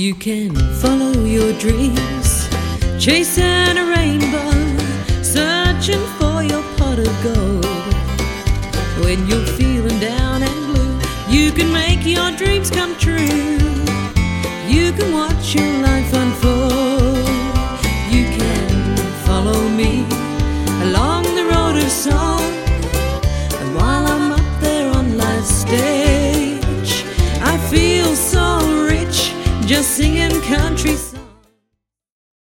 You can follow your dreams, chasing a rainbow, searching for your pot of gold. When you